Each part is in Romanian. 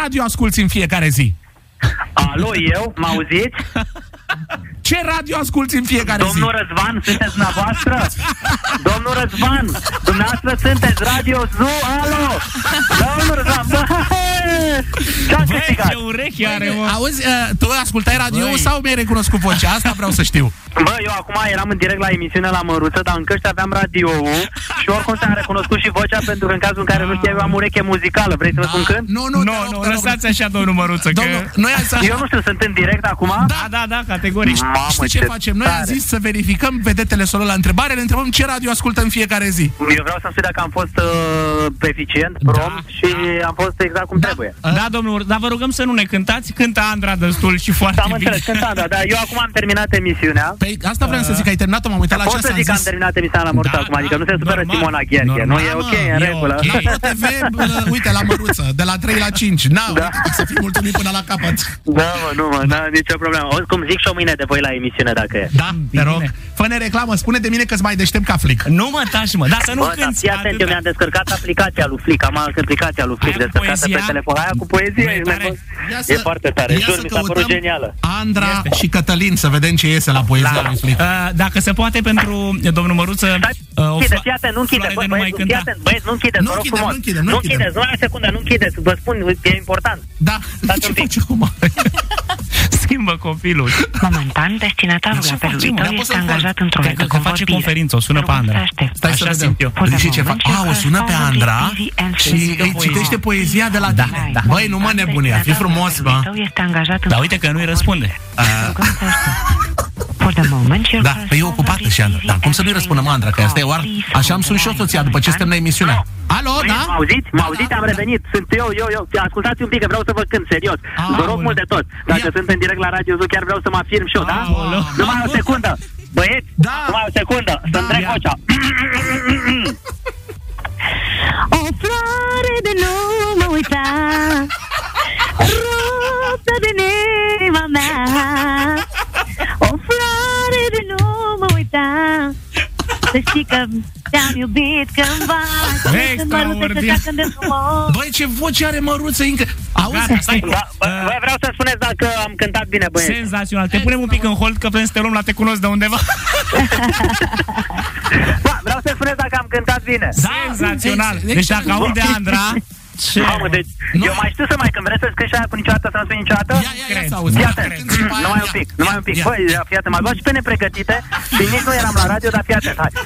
radio asculți în fiecare zi? Alo, eu? Mă auziți? Ce radio asculți în fiecare zi? Domnul Răzvan, sunteți dumneavoastră? Domnul Răzvan, dumneavoastră sunteți Radio Zoo, alo! Domnul Răzvan, Băi, ce urechi are, mă. Auzi, tu ascultai radio sau mi-ai recunoscut vocea? Asta vreau să știu. Bă, eu acum eram în direct la emisiune la Măruță, dar în căști aveam radio-ul și oricum s-a recunoscut și vocea, pentru că în cazul în care nu știu, eu am ureche muzicală. Vrei să vă spun când? Nu, lăsați așa, domnul Măruță, că... Eu nu știu, sunt în direct acum? Da, categoric. Știi ce facem? Noi am zis să verificăm vedetele solo la întrebare, le întrebăm ce radio ascultă în fiecare zi. Eu vreau să spun dacă am fost eficient, prom și am fost exact cum trebuie. Da, domnul, dar vă rugăm să nu ne cântați. Cântă Andra destul și foarte bine. Am înțeles, cântă Andra, dar eu acum am terminat emisiunea. Păi asta vreau să zic, ai terminat-o, m-am uitat la ceas. Pot să zic că am terminat emisiunea la Măruță acum, adică nu se supără Simona Gherghe. Nu e ok, în regulă. TV, uite, la Măruță, de la 3 la 5. Să fii mulțumit până la capăt. Da, mă, n-am nicio problemă. Cum zic și o mâine de voi la emisiune, dacă e. Da, te rog. Fă-ne reclamă, spune de mine că-ți mai deștept ca Flic. Nu mă tași, mă, dar să nu cânti. Fii atent, eu mi-am descărcat aplicația lui Flic, am aplicația lui Flic descărcată pe telefon. Aia cu poezie, e foarte tare. Jur, mi s-a părut genială. Andra și Cătălin, să vedem ce iese la poezia lui Flic. Dacă se poate pentru domnul Măruță... Fii atent, nu închideți, băieți, nu închideți, vă rog frumos. Nu închideți, numai o secundă, nu închideți, vă spun, e important. Da, ce faci acum? Schimbă copilul. Momentan, destinatarul apelului tău este angajat într-o retă convorbire. Face conferință, o sună pe Andra. Stai să vedem. Și ce fac? O sună pe Andra și îi citește poezia de la tine. Băi, nu mă nebunia, fi frumos, bă. Dar uite că nu-i răspunde. Da, păi e ocupată și Andra. Dar cum să nu-i răspundem Andra, că asta e oar... Așa îmi sun și eu soția după ce suntem la emisiunea. Alo, da? Mă auziți? Am revenit. Sunt eu. Ascultați un pic, că vreau să vă cânt, serios. Vă rog mult de tot. Dacă sunt în direct la Radio Zoo, chiar vreau să mă afirm și eu, da? Numai o secundă. Băieți, numai o secundă. Să-mi trec vocea. O floare de nu mă uita, ruptă din inima mea. O floare de nu mă uita, să știi că te-am iubit cândva. Extraordinar. Băi, ce voce are Măruță încă. Auzi? Băi, vreau să spuneți dacă am cântat bine, băieți. Senzațional. Te punem un pic în hold, că vrem să te luăm la Te cunosc de undeva. Vreau să spuneți dacă am cântat bine. Senzațional. Deci dacă aude Andra... Mamă, deci eu mai știu să mai când vreți să scrii și aia cu niciodată, să nu spui niciodată? Numai un pic. Băi, fii atent, m-a luat și pe nepregătite și nici nu eram la radio, dar fii atent, hai.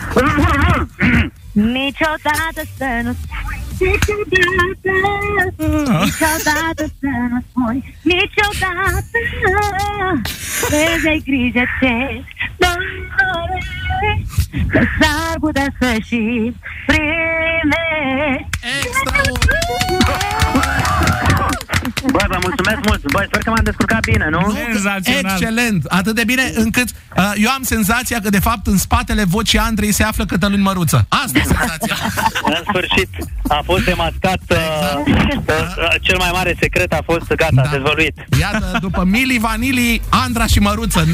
Niciodată să nu niciodată să nu spui, niciodată vezi-ai grijă ce dorești, că s-ar putea să și primești. Bă, vă mulțumesc mult. Bă, sper că m-am descurcat bine, nu? Excelent, atât de bine încât eu am senzația că de fapt în spatele vocii Andrei se află Cătălin Măruță. Asta e senzația. În sfârșit a fost demascat, cel mai mare secret a fost gata, dezvăluit. Iată, după Mili Vanili, Andra și Măruță.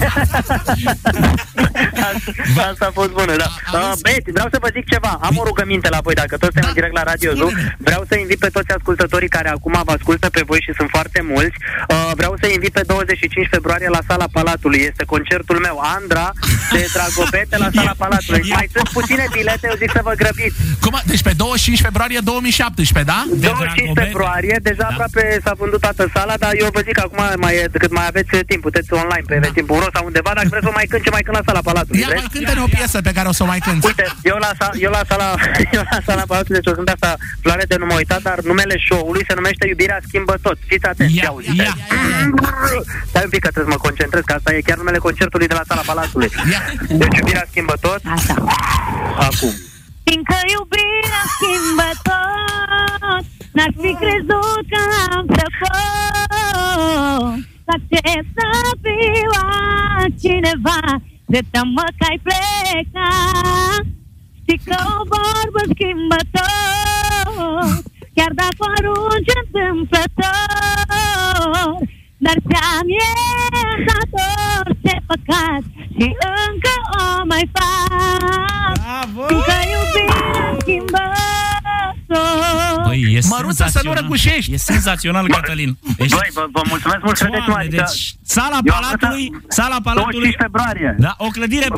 Asta a fost bună, da. Băieți, vreau să vă zic ceva. Am o rugăminte la voi, dacă toți suntem în direct la Radio Zoo. Vreau să invit pe toți ascultătorii care acum vă ascultă pe voi și sunt foarte mulți. Vreau să invit pe 25 februarie la Sala Palatului. Este concertul meu, Andra de Dragobete la Sala Palatului. Mai sunt puține bilete, eu zic să vă grăbiți. Deci pe 25 februarie 2017, da? 25 februarie, deja aproape s-a vândut toată sala, dar eu vă zic acum, cât mai aveți timp, puteți online pe Eventim.ro sau undeva, dacă vreți să mai cânt, ce mai cânt la Sala Palatului. Ia, mai cântă-ne o piesă pe care o să o mai cânti. Uite, eu la Sala Palatului, deci o cânt asta, Floare de nu mă uita, dar numele show-ului se numește Iubirea schimbă tot. Fiți atenți, ce auziți. Stai un pic că trebuie să mă concentrez, că asta e chiar numele concertului de la Sala Palatului. Deci Iubirea schimbă tot. Acum. Fiindcă iubirea schimbă tot, n-aș fi crezut că am să pot să accept să fiu altcineva, de teamă că ai plecat. Știi că o vorbă schimbă tot, chiar dacă o arunci întâmplător, dar ți-am iertat orice păcat și încă o mai fac. Fiindcă iubirea schimbă tot. Păi Măruță, să nu răgușești. E senzațional, Cătălin. Băi, vă mulțumesc mult, credeți-mă, adică... Deci, Sala Palatului... 25 februarie. Da, o clădire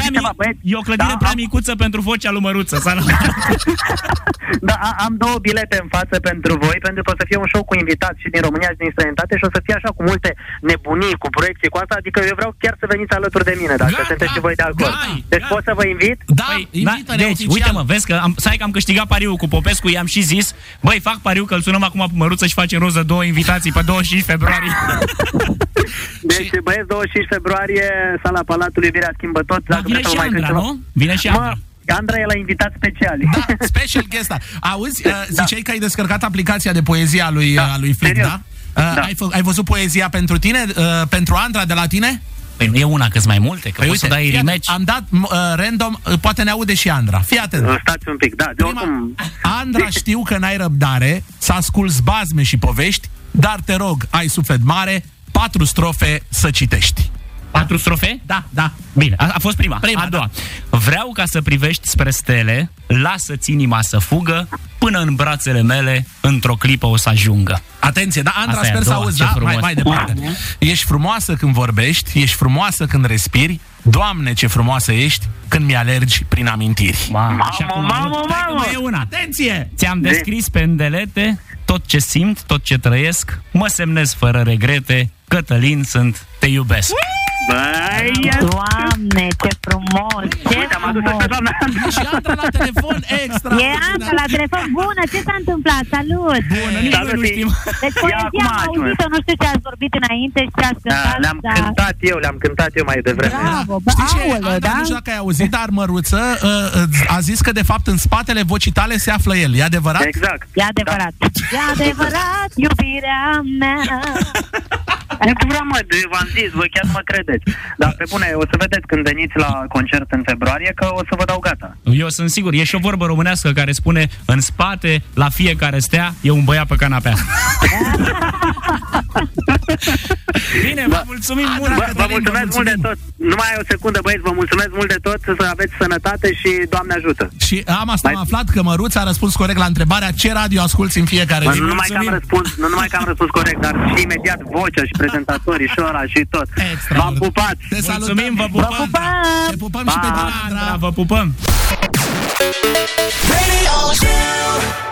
prea micuță pentru vocea lui Măruță. Da, am 2 bilete în față pentru voi, pentru că o să fie un show cu invitați și din România și din străinătate și o să fie așa cu multe nebunii, cu proiecții, cu asta, adică eu vreau chiar să veniți alături de mine, dacă sunteți și voi de acord. Deci pot să vă invit? Da, invită-ne deci, oficial. uite-mă, vezi că am câștigat pariul cu Popescu, i-am și zis, băi, fac pariu că îl sunăm acum pe Măruță și facem rost de 2 invitații pe 25 februarie. Deci, băieți, 25 februarie, Sala Palatului, Iubirea schimbă tot. Vine și Andra, nu? Vine și Andra. Andra e la invitat special. Da, special guest. Auzi, ziceai că ai descărcat aplicația de poezie a lui Flick, da? Ai văzut poezia pentru tine, pentru Andra de la tine? Păi nu e una, că-s mai multe, că poți să dai rematch. Am dat random, poate ne aude și Andra. Fii atent. Stați un pic, da. Andra, știu că n-ai răbdare să asculți bazme și povești, dar te rog, ai suflet mare, 4 strofe să citești. 4 strofe? Da. Bine, a fost prima. A doua. Da. Vreau ca să privești spre stele, lasă-ți inima să fugă, până în brațele mele, într-o clipă o să ajungă. Atenție, da, Andra, sper să auzi, da? Mai departe. Ești frumoasă când vorbești, ești frumoasă când respiri, Doamne, ce frumoasă ești când mi-alergi prin amintiri. Mamă! E una. Atenție! Ți-am descris pe îndelete tot ce simt, tot ce trăiesc, mă semnez fără regrete, Cătălin sunt, te iubesc. Băi, Doamne, ce frumos! Uite, am adus pe doamna. Și Andra la telefon, extra. E Andra la telefon. Bună, ce s-a întâmplat? Salut! Bună, nici noi nu știm. Deci poezia am auzit-o, nu știu ce ați vorbit înainte și ce ați cântat. Le-am cântat eu mai devreme. Bravo, Andra, da? nu știu dacă ai auzit, dar Măruță a zis că de fapt în spatele vocii tale se află el. E adevărat? Exact. E adevărat. E adevărat, iubirea mea. Nu vreau, mă, v-am zis, voi chiar mă credeți. Dar pe bune, o să vedeți când veniți la concert în februarie că o să vă dau gata. Eu sunt sigur, e și o vorbă românească care spune: în spate, la fiecare stea, e un băiat pe canapea. Bine, vă mulțumim mult. Vă mulțumesc mult de tot. Nu mai ai o secundă, băieți, vă mulțumesc mult de tot. Să aveți sănătate și Doamne ajută. Și am aflat că Măruța a răspuns corect la întrebarea ce radio asculți în fiecare zi. Nu numai că am răspuns corect, dar și imediat vocea și prezentatorii și ora și tot. V-am pupat. Te salutăm, vă pupăm. Te pupăm și pe tine, Andra. Vă pupăm.